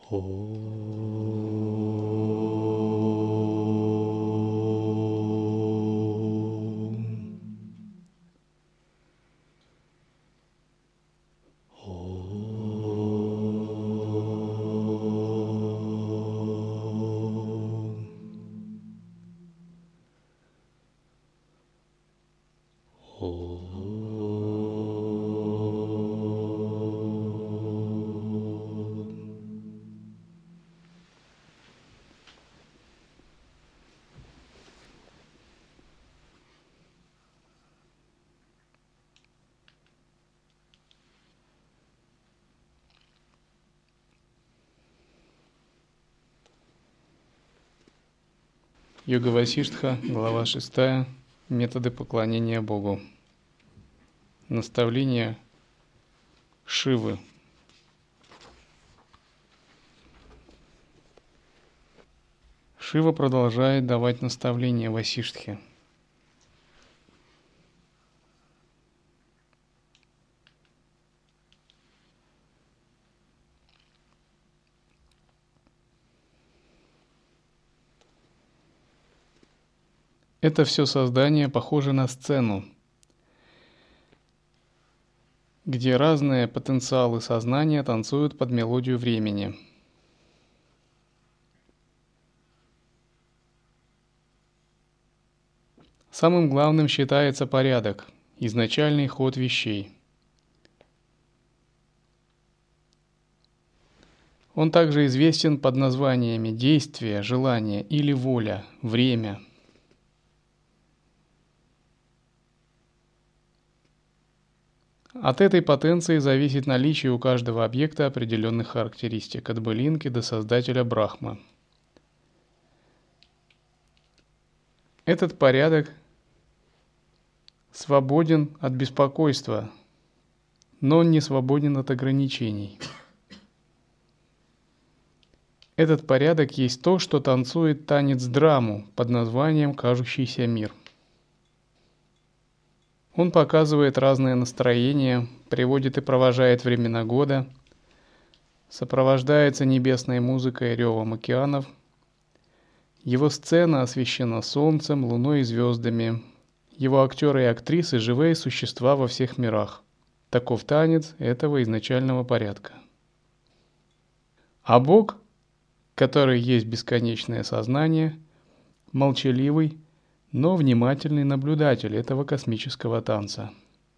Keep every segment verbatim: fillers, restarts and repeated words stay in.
Йога Васиштха, глава шестая. Методы поклонения Богу. Наставление Шивы. Шива продолжает давать наставления Васиштхе. Это все создание похоже на сцену, где разные потенциалы сознания танцуют под мелодию времени. Самым главным считается порядок, изначальный ход вещей. Он также известен под названиями действие, желание или воля, время. От этой потенции зависит наличие у каждого объекта определенных характеристик, от былинки до создателя Брахмы. Этот порядок свободен от беспокойства, но он не свободен от ограничений. Этот порядок есть то, что танцует танец-драму под названием «Кажущийся мир». Он показывает разные настроения, приводит и провожает времена года, сопровождается небесной музыкой и ревом океанов. Его сцена освещена солнцем, луной и звездами. Его актеры и актрисы – живые существа во всех мирах. Таков танец этого изначального порядка. А Бог, который есть бесконечное сознание, молчаливый, но внимательный наблюдатель этого космического танца.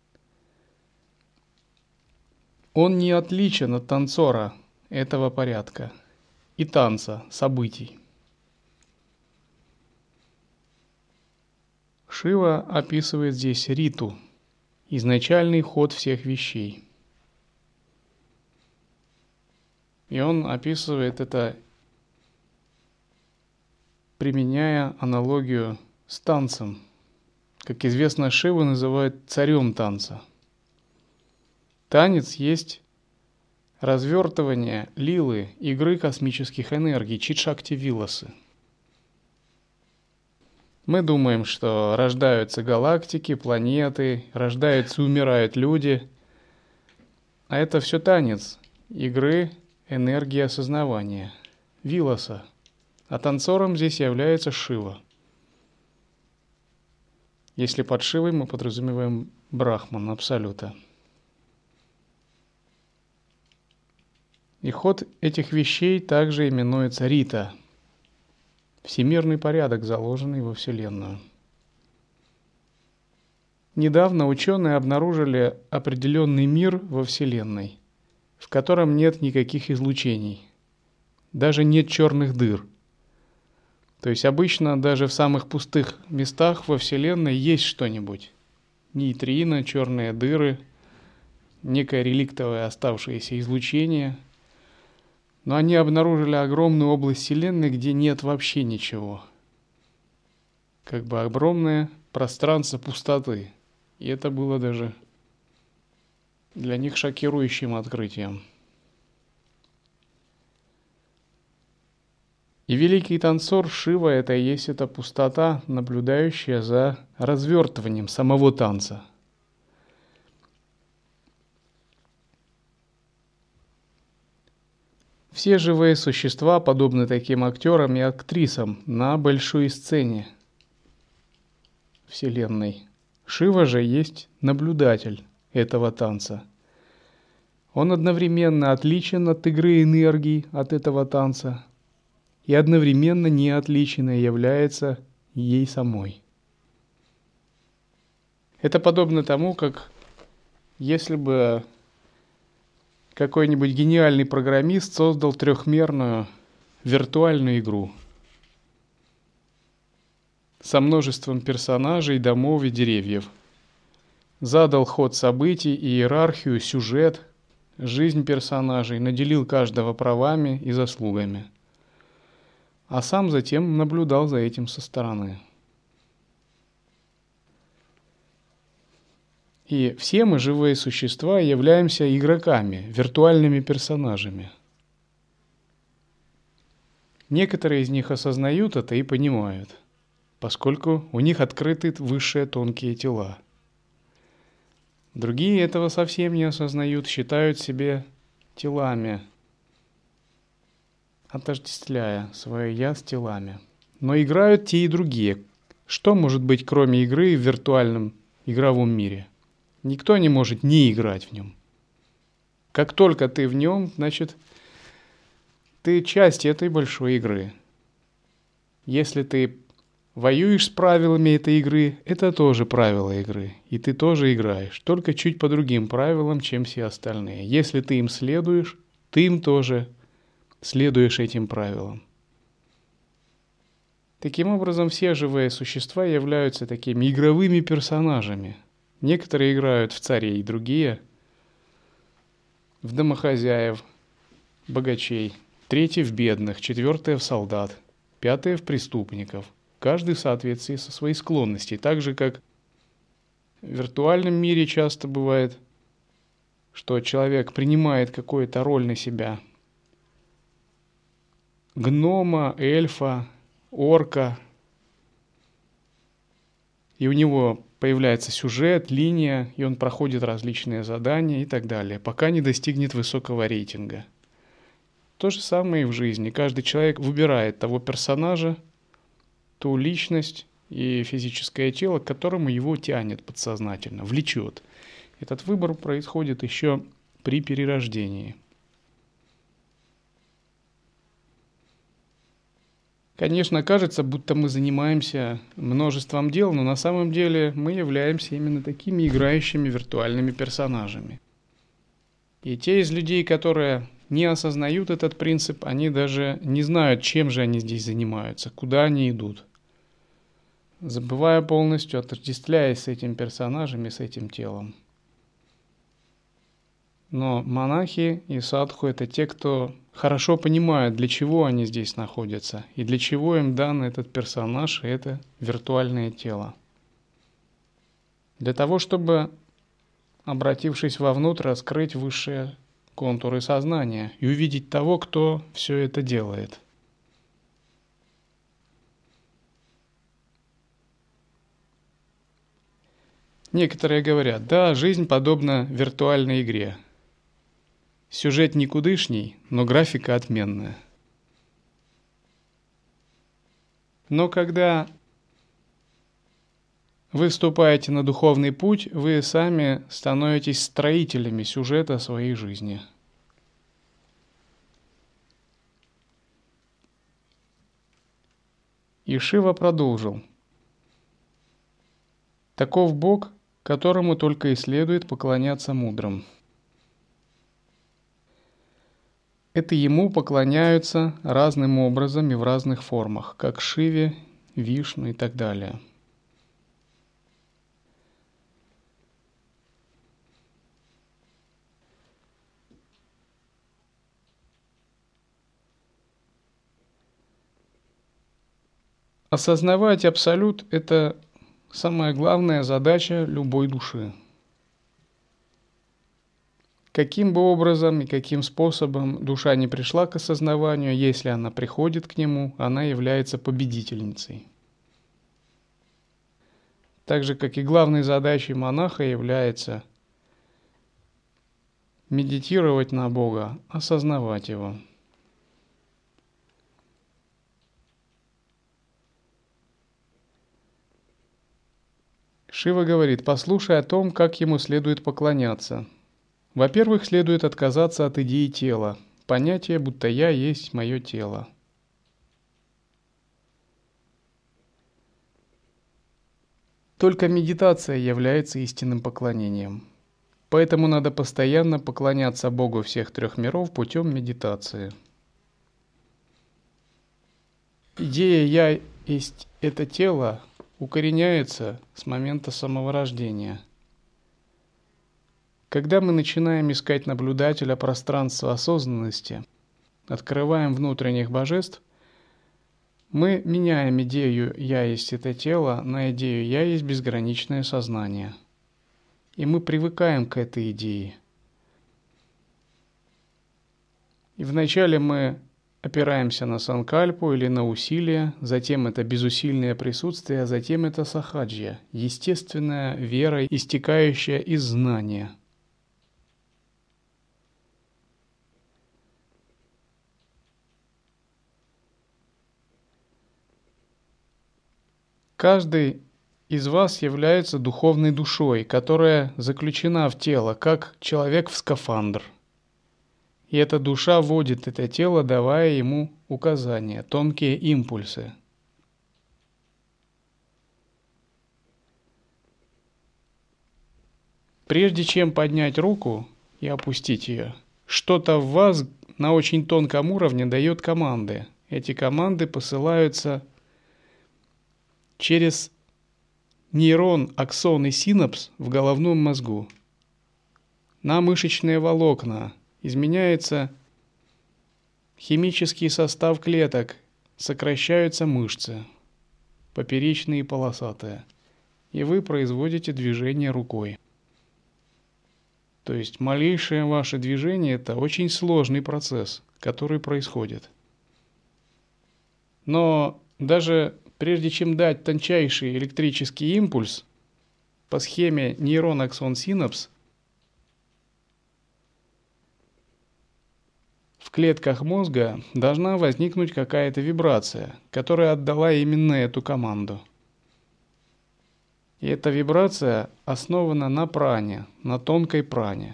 Он не отличен от танцора этого порядка и танца событий. Шива описывает здесь риту, изначальный ход всех вещей. И он описывает это, применяя аналогию с танцем. Как известно, Шиву называют царем танца. Танец есть развертывание лилы, игры космических энергий, чит-шакти-виласы. Мы думаем, что рождаются галактики, планеты, рождаются и умирают люди. А это все танец игры энергии осознавания, виласа. А танцором здесь является Шива. Если под Шивой мы подразумеваем Брахман, Абсолюта. И ход этих вещей также именуется Рита, всемирный порядок, заложенный во Вселенную. Недавно ученые обнаружили определенный мир во Вселенной, в котором нет никаких излучений, даже нет черных дыр. То есть обычно даже в самых пустых местах во Вселенной есть что-нибудь. Нейтрино, черные дыры, некое реликтовое оставшееся излучение. Но они обнаружили огромную область Вселенной, где нет вообще ничего. Как бы огромное пространство пустоты. И это было даже для них шокирующим открытием. И великий танцор Шива – это и есть эта пустота, наблюдающая за развертыванием самого танца. Все живые существа подобны таким актерам и актрисам на большой сцене Вселенной. Шива же есть наблюдатель этого танца. Он одновременно отличен от игры энергии, от этого танца, и одновременно не отличен и является ей самой. Это подобно тому, как если бы какой-нибудь гениальный программист создал трехмерную виртуальную игру со множеством персонажей, домов и деревьев. Задал ход событий, иерархию, сюжет, жизнь персонажей, наделил каждого правами и заслугами. А сам затем наблюдал за этим со стороны. И все мы, живые существа, являемся игроками, виртуальными персонажами. Некоторые из них осознают это и понимают, поскольку у них открыты высшие тонкие тела. Другие этого совсем не осознают, считают себя телами, отождествляя свое «я» с телами. Но играют те и другие. Что может быть, кроме игры в виртуальном игровом мире? Никто не может не играть в нем. Как только ты в нем, значит, ты часть этой большой игры. Если ты воюешь с правилами этой игры, это тоже правила игры. И ты тоже играешь, только чуть по другим правилам, чем все остальные. Если ты им следуешь, ты им тоже следуешь этим правилам. Таким образом, все живые существа являются такими игровыми персонажами. Некоторые играют в царей, другие в домохозяев, богачей, третьи в бедных, четвертые в солдат, пятые в преступников. Каждый в соответствии со своей склонностью. Так же, как в виртуальном мире часто бывает, что человек принимает какую-то роль на себя. Гнома, эльфа, орка. И у него появляется сюжет, линия, и он проходит различные задания и так далее, пока не достигнет высокого рейтинга. То же самое и в жизни. Каждый человек выбирает того персонажа, ту личность и физическое тело, к которому его тянет подсознательно, влечет. Этот выбор происходит еще при перерождении. Конечно, кажется, будто мы занимаемся множеством дел, но на самом деле мы являемся именно такими играющими виртуальными персонажами. И те из людей, которые не осознают этот принцип, они даже не знают, чем же они здесь занимаются, куда они идут, забывая полностью, отождествляясь с этим персонажем и с этим телом. Но монахи и садху – это те, кто хорошо понимают, для чего они здесь находятся и для чего им дан этот персонаж и это виртуальное тело. Для того, чтобы, обратившись вовнутрь, раскрыть высшие контуры сознания и увидеть того, кто все это делает. Некоторые говорят, да, жизнь подобна виртуальной игре. Сюжет никудышний, но графика отменная. Но когда вы вступаете на духовный путь, вы сами становитесь строителями сюжета своей жизни. И Шива продолжил. Таков Бог, которому только и следует поклоняться мудрым. Это ему поклоняются разным образом и в разных формах, как Шиве, Вишну и так далее. Осознавать Абсолют – это самая главная задача любой души. Каким бы образом и каким способом душа не пришла к осознаванию, если она приходит к нему, она является победительницей. Так же, как и главной задачей монаха является медитировать на Бога, осознавать Его. Шива говорит: послушай о том, как ему следует поклоняться. Во-первых, следует отказаться от идеи тела, понятия, будто я есть мое тело. Только медитация является истинным поклонением. Поэтому надо постоянно поклоняться Богу всех трех миров путем медитации. Идея «я есть это тело» укореняется с момента самого рождения. Когда мы начинаем искать наблюдателя пространства осознанности, открываем внутренних божеств, мы меняем идею «я есть это тело» на идею «я есть безграничное сознание». И мы привыкаем к этой идее. И вначале мы опираемся на санкальпу или на усилия, затем это безусильное присутствие, а затем это сахаджья, естественная вера, истекающая из знания. Каждый из вас является духовной душой, которая заключена в тело, как человек в скафандр. И эта душа водит это тело, давая ему указания, тонкие импульсы. Прежде чем поднять руку и опустить ее, что-то в вас на очень тонком уровне дает команды. Эти команды посылаются через нейрон, аксон и синапс в головном мозгу на мышечные волокна. Изменяется химический состав клеток, сокращаются мышцы, поперечные и полосатые, и вы производите движение рукой. То есть малейшее ваше движение – это очень сложный процесс, который происходит. Но даже прежде чем дать тончайший электрический импульс по схеме нейрон-аксон-синапс, в клетках мозга должна возникнуть какая-то вибрация, которая отдала именно эту команду. И эта вибрация основана на пране, на тонкой пране.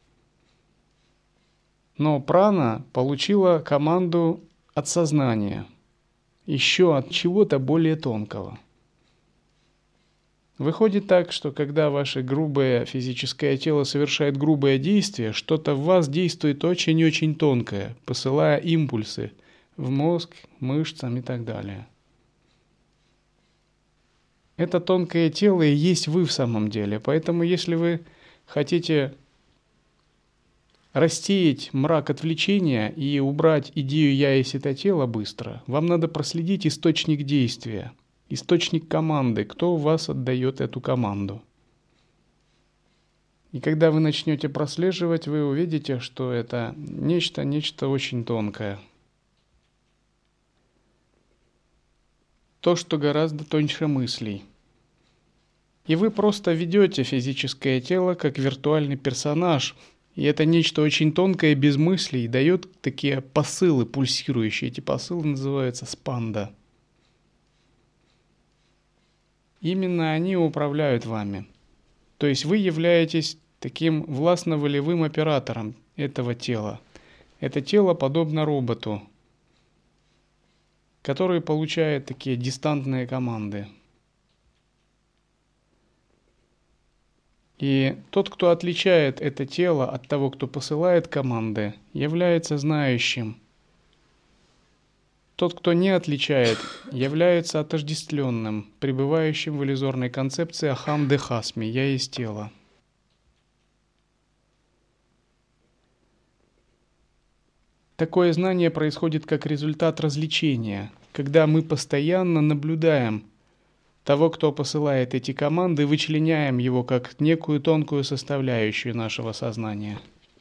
Но прана получила команду от сознания, еще от чего-то более тонкого. Выходит так, что когда ваше грубое физическое тело совершает грубое действие, что-то в вас действует очень-очень тонкое, посылая импульсы в мозг, мышцам и так далее. Это тонкое тело и есть вы в самом деле. Поэтому если вы хотите рассеять мрак отвлечения и убрать идею «я есть это тело» быстро, вам надо проследить источник действия. Источник команды, кто в вас отдает эту команду. И когда вы начнете прослеживать, вы увидите, что это нечто, нечто очень тонкое. То, что гораздо тоньше мыслей. И вы просто ведете физическое тело как виртуальный персонаж. И это нечто очень тонкое, без мыслей, дает такие посылы пульсирующие. Эти посылы называются спанда. Именно они управляют вами. То есть вы являетесь таким властно-волевым оператором этого тела. Это тело подобно роботу, который получает такие дистантные команды. И тот, кто отличает это тело от того, кто посылает команды, является знающим. Тот, кто не отличает, является отождествленным, пребывающим в иллюзорной концепции ахам дехасми, я есть тело. Такое знание происходит как результат развлечения, когда мы постоянно наблюдаем того, кто посылает эти команды, вычленяем его как некую тонкую составляющую нашего сознания.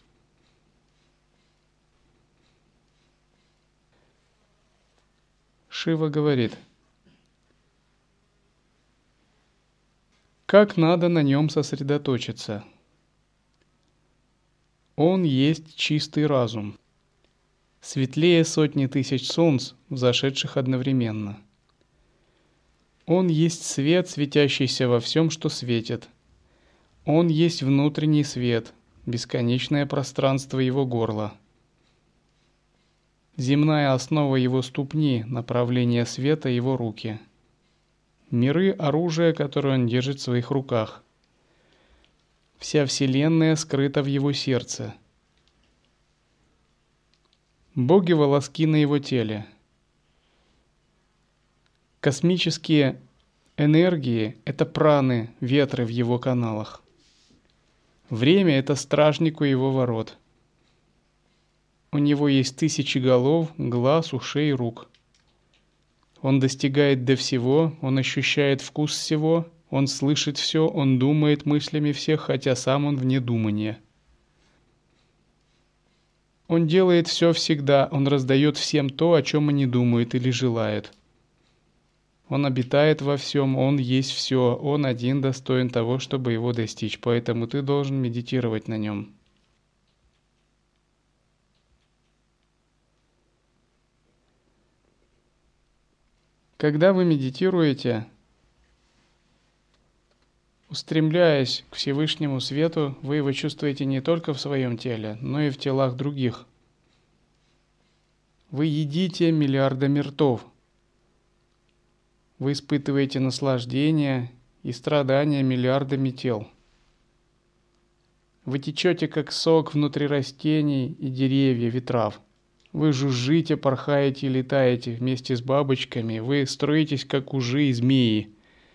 Шива говорит, как надо на нем сосредоточиться. Он есть чистый разум, светлее сотни тысяч солнц, взошедших одновременно. Он есть свет, светящийся во всем, что светит. Он есть внутренний свет, бесконечное пространство его горла. Земная основа его ступни, направление света его руки. Миры — оружие, которое он держит в своих руках. Вся вселенная скрыта в его сердце. Боги — волоски на его теле. Космические энергии — это праны, ветры в его каналах. Время — это стражник у его ворот. У него есть тысячи голов, глаз, ушей и рук. Он достигает до всего, он ощущает вкус всего, он слышит все, он думает мыслями всех, хотя сам он вне думания. Он делает все всегда, он раздает всем то, о чем они думают или желают. Он обитает во всем, он есть все, он один достоин того, чтобы его достичь, поэтому ты должен медитировать на нем. Когда вы медитируете, устремляясь к Всевышнему Свету, вы его чувствуете не только в своем теле, но и в телах других. Вы едите миллиардами ртов. Вы испытываете наслаждение и страдания миллиардами тел. Вы течете, как сок, внутри растений и деревьев и трав. Вы жужжите, порхаете и летаете вместе с бабочками. Вы строитесь, как ужи и змеи.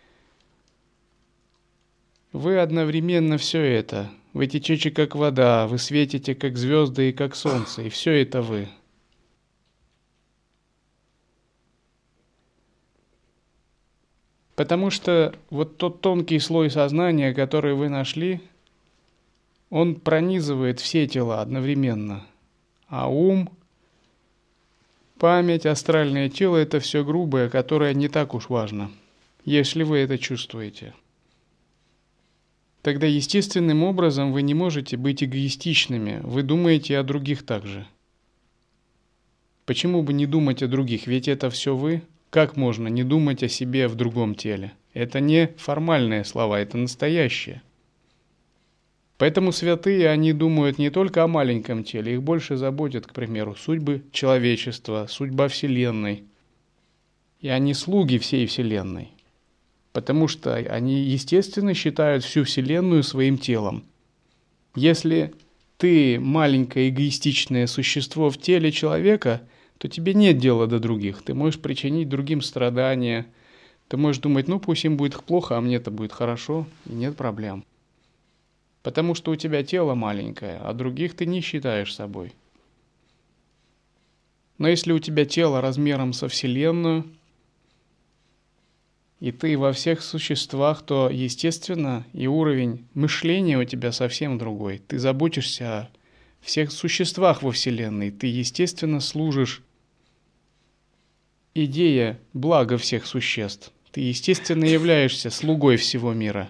Вы одновременно все это. Вы течете, как вода. Вы светите, как звезды и как солнце. И все это вы. Потому что вот тот тонкий слой сознания, который вы нашли, он пронизывает все тела одновременно. А ум, память, астральное тело — это все грубое, которое не так уж важно, если вы это чувствуете. Тогда естественным образом вы не можете быть эгоистичными, вы думаете о других также. Почему бы не думать о других, ведь это все вы. Как можно не думать о себе в другом теле? Это не формальные слова, это настоящее. Поэтому святые, они думают не только о маленьком теле, их больше заботят, к примеру, судьбы человечества, судьба Вселенной. И они слуги всей Вселенной, потому что они, естественно, считают всю Вселенную своим телом. Если ты маленькое эгоистичное существо в теле человека, то тебе нет дела до других. Ты можешь причинить другим страдания. Ты можешь думать, ну пусть им будет плохо, а мне-то будет хорошо, и нет проблем. Потому что у тебя тело маленькое, а других ты не считаешь собой. Но если у тебя тело размером со Вселенную, и ты во всех существах, то, естественно, и уровень мышления у тебя совсем другой. Ты заботишься о всех существах во Вселенной. Ты, естественно, служишь идее блага всех существ. Ты, естественно, являешься слугой всего мира.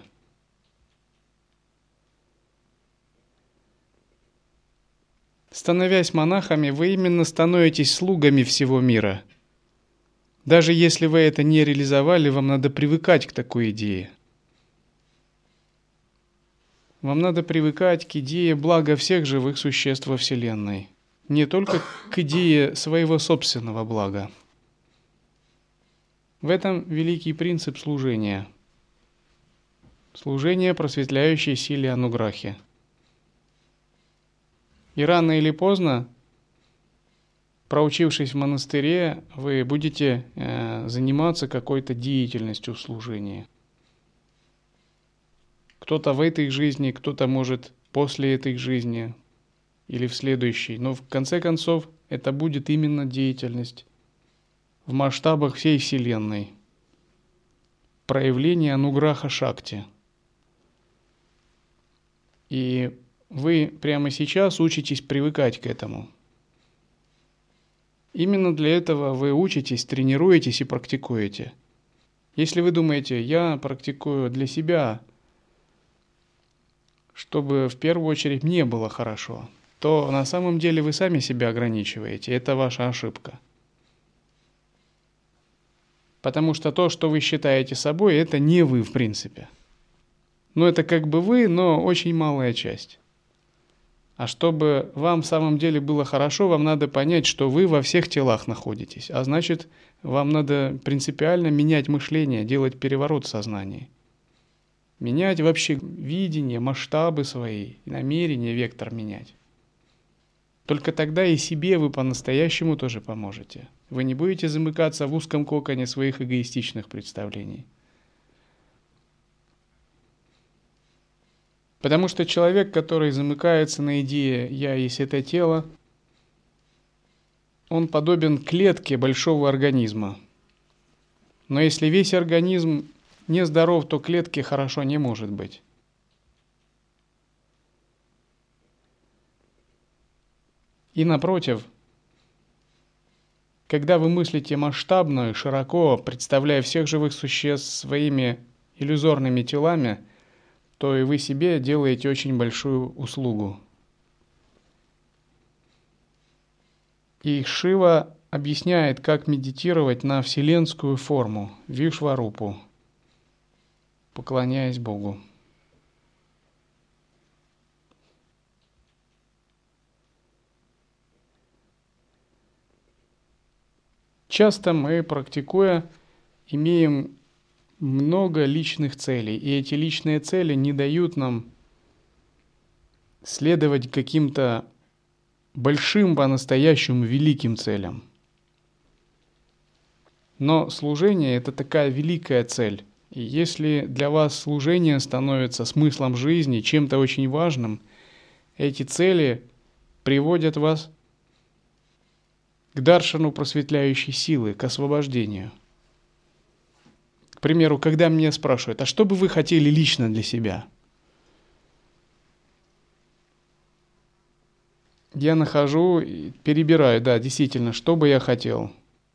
Становясь монахами, вы именно становитесь слугами всего мира. Даже если вы это не реализовали, вам надо привыкать к такой идее. Вам надо привыкать к идее блага всех живых существ во Вселенной. Не только к идее своего собственного блага. В этом великий принцип служения. Служение просветляющей силе Ануграхи. И рано или поздно, проучившись в монастыре, вы будете э, заниматься какой-то деятельностью в служении. Кто-то в этой жизни, кто-то может после этой жизни или в следующей. Но в конце концов это будет именно деятельность в масштабах всей Вселенной. Проявление Ануграха Шакти. И вы прямо сейчас учитесь привыкать к этому. Именно для этого вы учитесь, тренируетесь и практикуете. Если вы думаете, я практикую для себя, чтобы в первую очередь мне было хорошо, то на самом деле вы сами себя ограничиваете. Это ваша ошибка. Потому что то, что вы считаете собой, это не вы в принципе. Ну, это как бы вы, но очень малая часть. А чтобы вам в самом деле было хорошо, вам надо понять, что вы во всех телах находитесь. А значит, вам надо принципиально менять мышление, делать переворот в сознании. Менять вообще видение, масштабы свои, намерения, вектор менять. Только тогда и себе вы по-настоящему тоже поможете. Вы не будете замыкаться в узком коконе своих эгоистичных представлений. Потому что человек, который замыкается на идее «я есть это тело», он подобен клетке большого организма. Но если весь организм нездоров, то клетки хорошо не может быть. И напротив, когда вы мыслите масштабно и широко, представляя всех живых существ своими иллюзорными телами, то и вы себе делаете очень большую услугу. И Шива объясняет, как медитировать на вселенскую форму, Вишварупу, поклоняясь Богу. Часто мы, практикуя, имеем много личных целей, и эти личные цели не дают нам следовать каким-то большим, по-настоящему великим целям. Но служение – это такая великая цель. И если для вас служение становится смыслом жизни, чем-то очень важным, эти цели приводят вас к даршану просветляющей силы, к освобождению. К примеру, когда меня спрашивают, а что бы вы хотели лично для себя? Я нахожу, перебираю, да, действительно, что бы я хотел.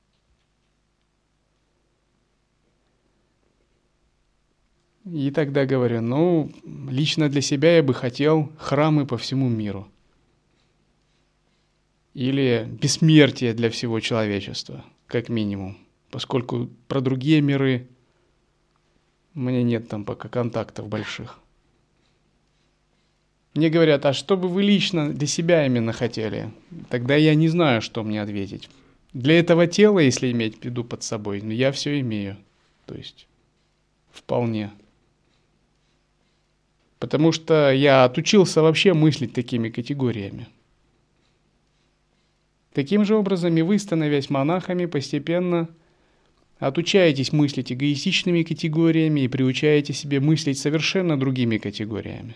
И тогда говорю, ну, лично для себя я бы хотел храмы по всему миру. Или бессмертие для всего человечества, как минимум. Поскольку про другие миры у меня нет там пока контактов больших. Мне говорят, а что бы вы лично для себя именно хотели? Тогда я не знаю, что мне ответить. Для этого тела, если иметь в виду под собой, я все имею. То есть вполне. Потому что я отучился вообще мыслить такими категориями. Таким же образом и вы, становясь монахами, постепенно отучаетесь мыслить эгоистичными категориями и приучаете себе мыслить совершенно другими категориями.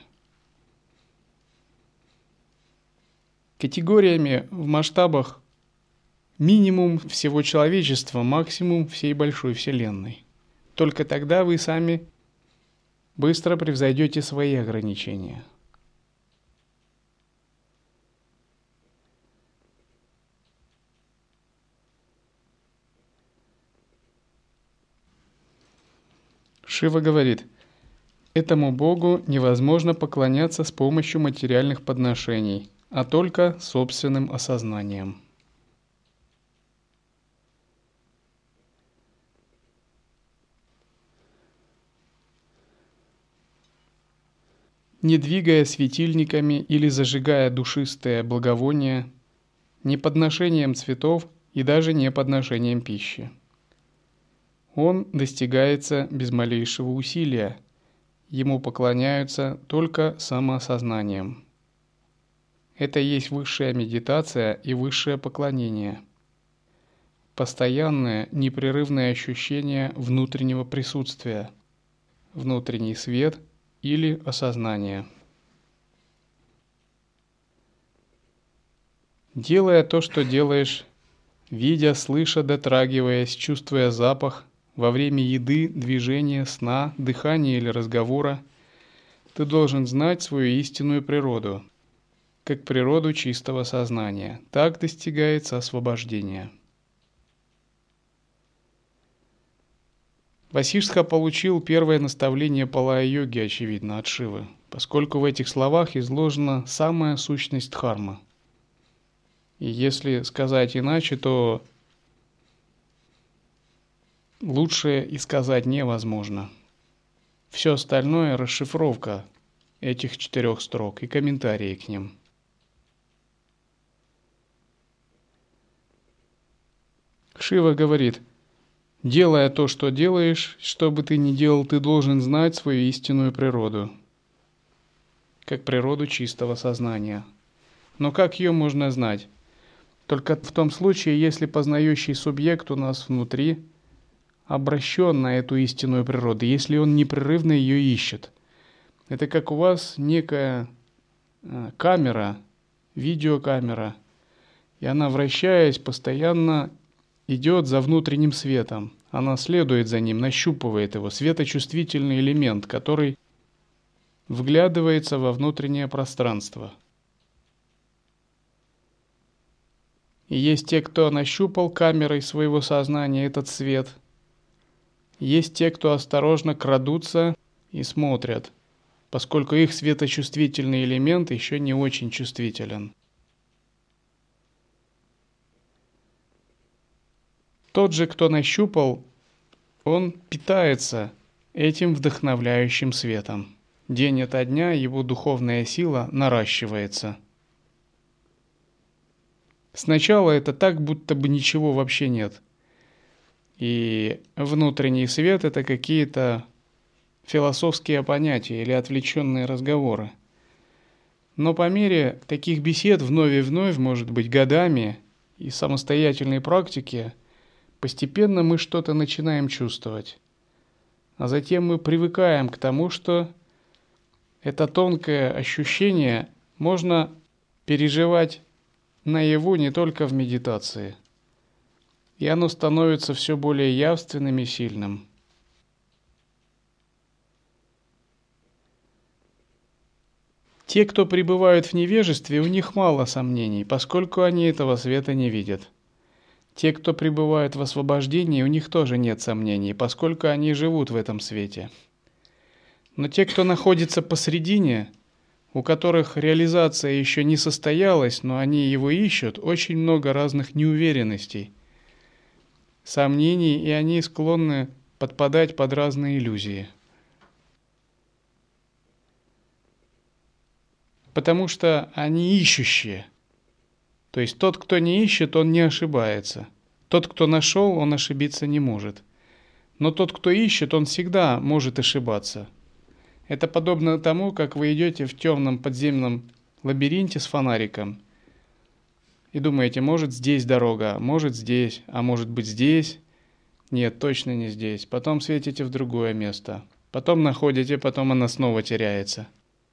Категориями в масштабах минимум всего человечества, максимум всей большой вселенной. Только тогда вы сами быстро превзойдете свои ограничения. Шива говорит, этому Богу невозможно поклоняться с помощью материальных подношений, а только собственным осознанием. Не двигая светильниками или зажигая душистые благовония, не подношением цветов и даже не подношением пищи. Он достигается без малейшего усилия, ему поклоняются только самоосознанием. Это есть высшая медитация и высшее поклонение. Постоянное, непрерывное ощущение внутреннего присутствия, внутренний свет или осознание. Делая то, что делаешь, видя, слыша, дотрагиваясь, чувствуя запах, во время еды, движения, сна, дыхания или разговора, ты должен знать свою истинную природу, как природу чистого сознания. Так достигается освобождение. Васиштха получил первое наставление Палая-йоги, очевидно, от Шивы, поскольку в этих словах изложена самая сущность дхармы. И если сказать иначе, то лучше и сказать невозможно. Все остальное – расшифровка этих четырех строк и комментарии к ним. Шива говорит: делая то, что делаешь, что бы ты ни делал, ты должен знать свою истинную природу, как природу чистого сознания. Но как ее можно знать? Только в том случае, если познающий субъект у нас внутри обращен на эту истинную природу, если он непрерывно ее ищет. Это как у вас некая камера, видеокамера, и она, вращаясь, постоянно идет за внутренним светом. Она следует за ним, нащупывает его, светочувствительный элемент, который вглядывается во внутреннее пространство. И есть те, кто нащупал камерой своего сознания этот свет. Есть те, кто осторожно крадутся и смотрят, поскольку их светочувствительный элемент еще не очень чувствителен. Тот же, кто нащупал, он питается этим вдохновляющим светом. День ото дня его духовная сила наращивается. Сначала это так, будто бы ничего вообще нет. И внутренний свет – это какие-то философские понятия или отвлеченные разговоры. Но по мере таких бесед вновь и вновь, может быть, годами и самостоятельной практики, постепенно мы что-то начинаем чувствовать. А затем мы привыкаем к тому, что это тонкое ощущение можно переживать наяву не только в медитации. И оно становится все более явственным и сильным. Те, кто пребывают в невежестве, у них мало сомнений, поскольку они этого света не видят. Те, кто пребывают в освобождении, у них тоже нет сомнений, поскольку они живут в этом свете. Но те, кто находится посредине, у которых реализация еще не состоялась, но они его ищут, очень много разных неуверенностей, сомнений, и они склонны подпадать под разные иллюзии. Потому что они ищущие. То есть тот, кто не ищет, он не ошибается. Тот, кто нашел, он ошибиться не может. Но тот, кто ищет, он всегда может ошибаться. Это подобно тому, как вы идете в темном подземном лабиринте с фонариком и думаете, может здесь дорога, может здесь, а может быть здесь. Нет, точно не здесь. Потом светите в другое место. Потом находите, потом она снова теряется.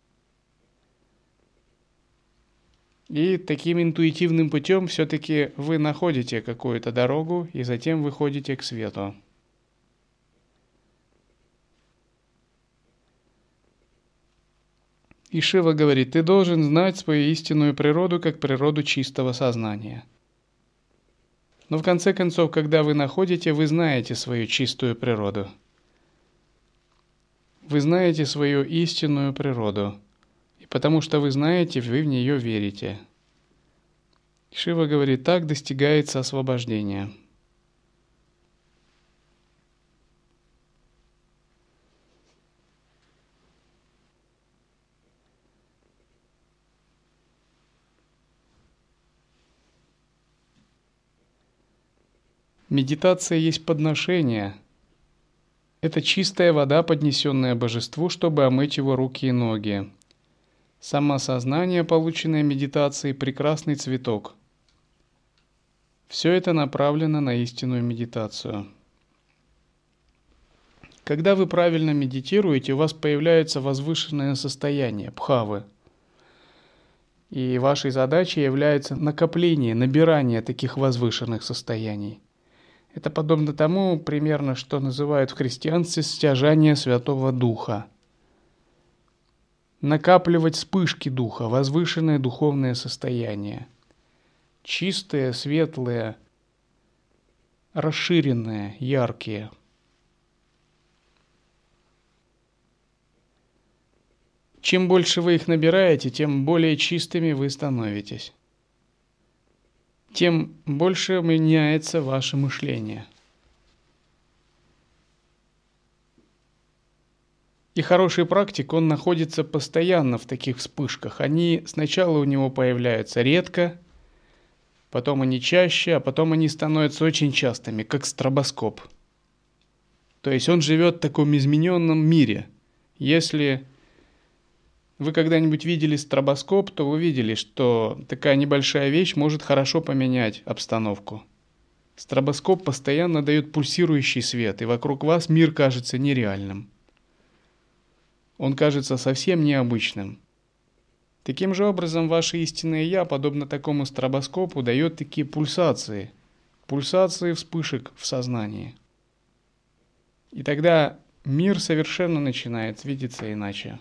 И таким интуитивным путем все-таки вы находите какую-то дорогу и затем выходите к свету. И Шива говорит: ты должен знать свою истинную природу как природу чистого сознания. Но в конце концов, когда вы находите, вы знаете свою чистую природу. Вы знаете свою истинную природу. И потому что вы знаете, вы в нее верите. Шива говорит: так достигается освобождение. Медитация есть подношение. Это чистая вода, поднесенная божеству, чтобы омыть его руки и ноги. Самосознание, полученное медитацией, прекрасный цветок. Все это направлено на истинную медитацию. Когда вы правильно медитируете, у вас появляется возвышенное состояние, бхавы. И вашей задачей является накопление, набирание таких возвышенных состояний. Это подобно тому, примерно, что называют в христианстве стяжание Святого Духа. Накапливать вспышки Духа, возвышенное духовное состояние. Чистые, светлые, расширенные, яркие. Чем больше вы их набираете, тем более чистыми вы становитесь. Тем больше меняется ваше мышление. И хороший практик, он находится постоянно в таких вспышках. Они сначала у него появляются редко, потом они чаще, а потом они становятся очень частыми, как стробоскоп. То есть он живет в таком измененном мире. Если вы когда-нибудь видели стробоскоп, то вы видели, что такая небольшая вещь может хорошо поменять обстановку. Стробоскоп постоянно дает пульсирующий свет, и вокруг вас мир кажется нереальным. Он кажется совсем необычным. Таким же образом, ваше истинное «Я», подобно такому стробоскопу, дает такие пульсации, пульсации вспышек в сознании. И тогда мир совершенно начинает видеться иначе.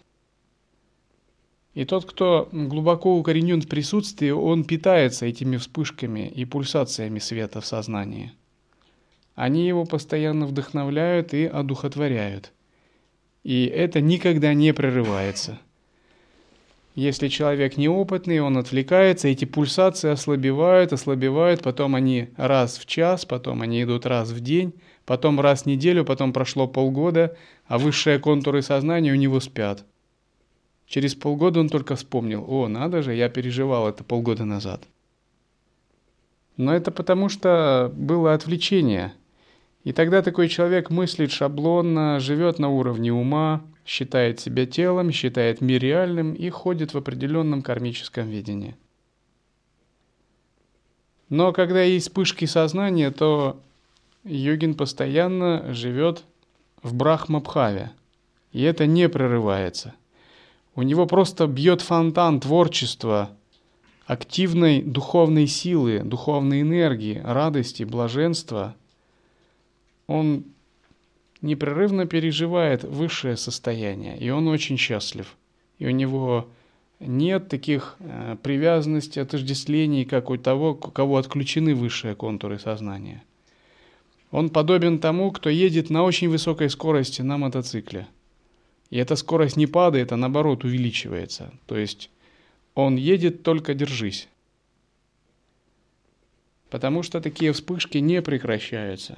И тот, кто глубоко укоренен в присутствии, он питается этими вспышками и пульсациями света в сознании. Они его постоянно вдохновляют и одухотворяют. И это никогда не прерывается. Если человек неопытный, он отвлекается, эти пульсации ослабевают, ослабевают, потом они раз в час, потом они идут раз в день, потом раз в неделю, потом прошло полгода, а высшие контуры сознания у него спят. Через полгода он только вспомнил: о, надо же, я переживал это полгода назад. Но это потому, что было отвлечение. И тогда такой человек мыслит шаблонно, живет на уровне ума, считает себя телом, считает мир реальным и ходит в определенном кармическом видении. Но когда есть вспышки сознания, то йогин постоянно живет в брахмабхаве, и это не прерывается. У него просто бьет фонтан творчества, активной духовной силы, духовной энергии, радости, блаженства. Он непрерывно переживает высшее состояние, и он очень счастлив. И у него нет таких э, привязанностей, отождествлений, как у того, у кого отключены высшие контуры сознания. Он подобен тому, кто едет на очень высокой скорости на мотоцикле. И эта скорость не падает, а наоборот увеличивается. То есть он едет, только держись. Потому что такие вспышки не прекращаются.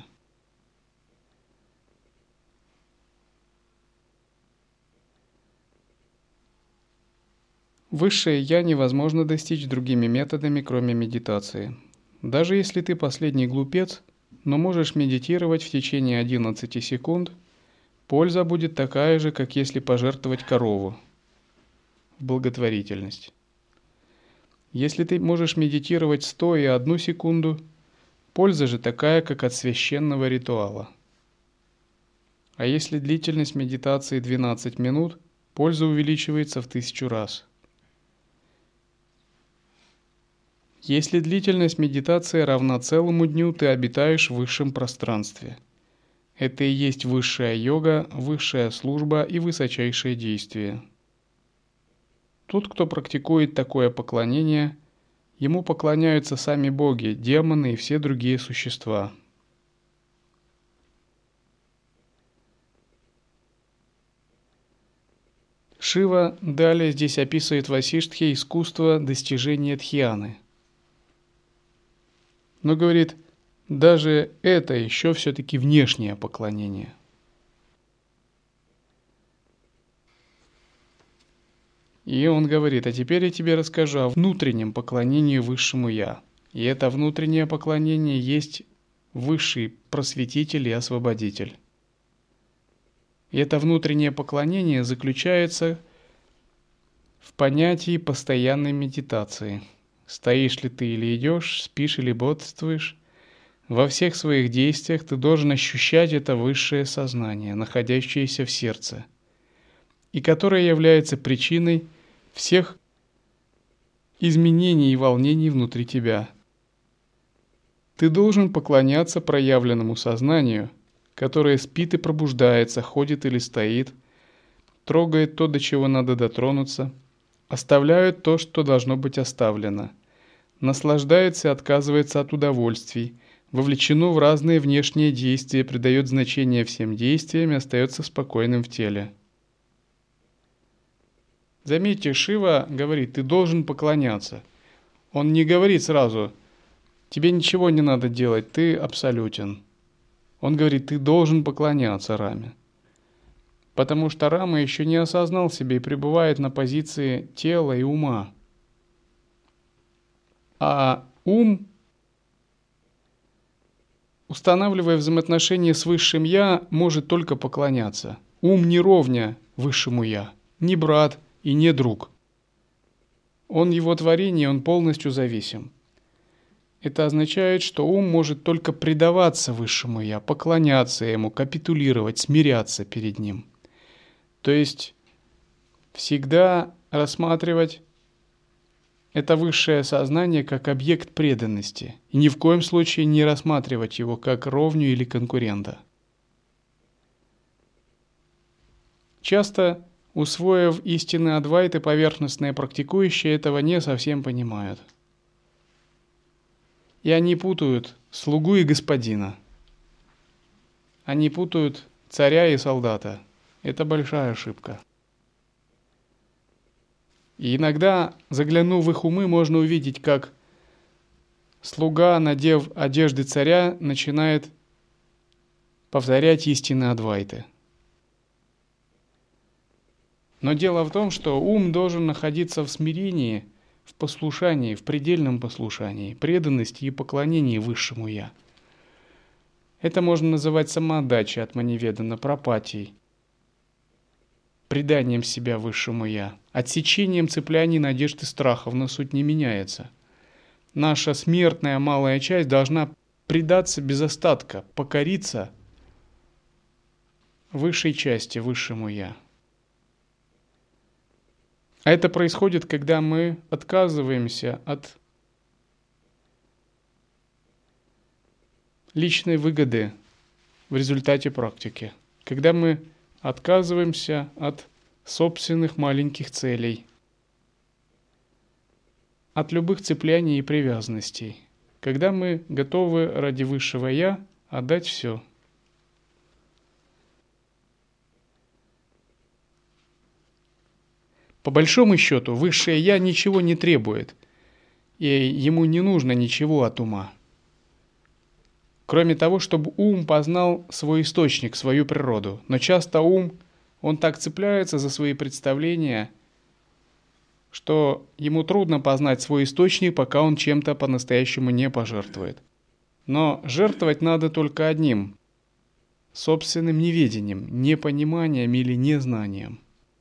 Высшее «Я» невозможно достичь другими методами, кроме медитации. Даже если ты последний глупец, но можешь медитировать в течение одиннадцати секунд, польза будет такая же, как если пожертвовать корову в благотворительность. Если ты можешь медитировать сто и одну секунду, польза же такая, как от священного ритуала. А если длительность медитации двенадцать минут, польза увеличивается в тысячу раз. Если длительность медитации равна целому дню, ты обитаешь в высшем пространстве. Это и есть высшая йога, высшая служба и высочайшее действие. Тот, кто практикует такое поклонение, ему поклоняются сами боги, демоны и все другие существа. Шива далее здесь описывает в Васиштхе искусство достижения дхьяны. Но говорит, даже это еще все-таки внешнее поклонение. И он говорит, а теперь я тебе расскажу о внутреннем поклонении высшему Я. И это внутреннее поклонение есть высший просветитель и освободитель. И это внутреннее поклонение заключается в понятии постоянной медитации. Стоишь ли ты или идешь, спишь или бодрствуешь, во всех своих действиях ты должен ощущать это высшее сознание, находящееся в сердце, и которое является причиной всех изменений и волнений внутри тебя. Ты должен поклоняться проявленному сознанию, которое спит и пробуждается, ходит или стоит, трогает то, до чего надо дотронуться, оставляет то, что должно быть оставлено, наслаждается и отказывается от удовольствий, вовлечено в разные внешние действия, придает значение всем действиям и остается спокойным в теле. Заметьте, Шива говорит, ты должен поклоняться. Он не говорит сразу, тебе ничего не надо делать, ты абсолютен. Он говорит, ты должен поклоняться Раме. потому что Рама еще не осознал себя и пребывает на позиции тела и ума. А ум, устанавливая взаимоотношения с Высшим Я, может только поклоняться. Ум не ровня Высшему Я, не брат и не друг. Он его творение, он полностью зависим. Это означает, что ум может только предаваться Высшему Я, поклоняться ему, капитулировать, смиряться перед ним. То есть всегда рассматривать это высшее сознание как объект преданности и ни в коем случае не рассматривать его как ровню или конкурента. Часто, усвоив истины Адвайты, поверхностные практикующие этого не совсем понимают. И они путают слугу и господина. Они путают царя и солдата. Это большая ошибка. И иногда, заглянув в их умы, можно увидеть, как слуга, надев одежды царя, начинает повторять истины Адвайты. Но дело в том, что ум должен находиться в смирении, в послушании, в предельном послушании, преданности и поклонении Высшему Я. Это можно называть самоотдачей от маниведана, пропатией, преданием себя Высшему Я, отсечением цепляний, надежд и страхов, но суть не меняется. Наша смертная малая часть должна предаться без остатка, покориться высшей части, Высшему Я. А это происходит, когда мы отказываемся от личной выгоды в результате практики, когда мы отказываемся от собственных маленьких целей, от любых цепляний и привязанностей, когда мы готовы ради Высшего Я отдать все. По большому счету, Высшее Я ничего не требует, и ему не нужно ничего от ума, кроме того, чтобы ум познал свой источник, свою природу. Но часто ум, он так цепляется за свои представления, что ему трудно познать свой источник, пока он чем-то по-настоящему не пожертвует. Но жертвовать надо только одним – собственным неведением, непониманием или незнанием.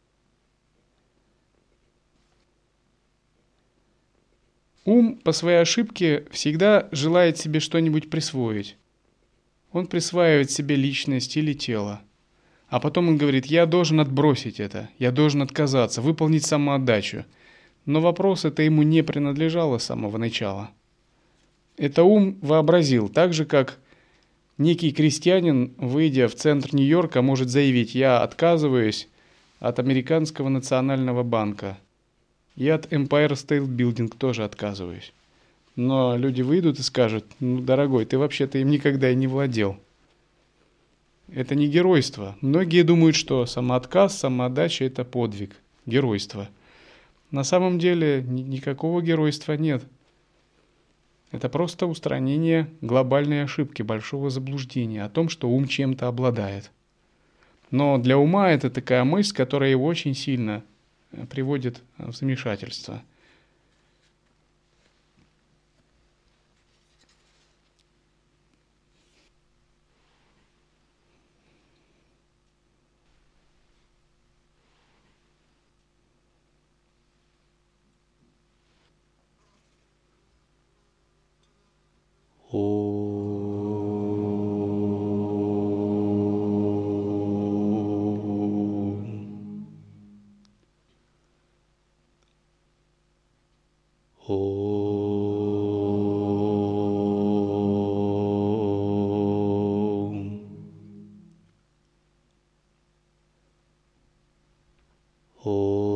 Ум по своей ошибке всегда желает себе что-нибудь присвоить. Он присваивает себе личность или тело. А потом он говорит: я должен отбросить это, я должен отказаться, выполнить самоотдачу. Но вопрос это ему не принадлежало с самого начала. Это ум вообразил, так же как некий крестьянин, выйдя в центр Нью-Йорка, может заявить: я отказываюсь от Американского национального банка. Я от Empire State Building тоже отказываюсь. Но люди выйдут и скажут: ну, дорогой, ты вообще-то им никогда и не владел. Это не геройство. Многие думают, что самоотказ, самоотдача – это подвиг, геройство. На самом деле ни- никакого геройства нет. Это просто устранение глобальной ошибки, большого заблуждения о том, что ум чем-то обладает. Но для ума это такая мысль, которая его очень сильно приводит в замешательство. Oh.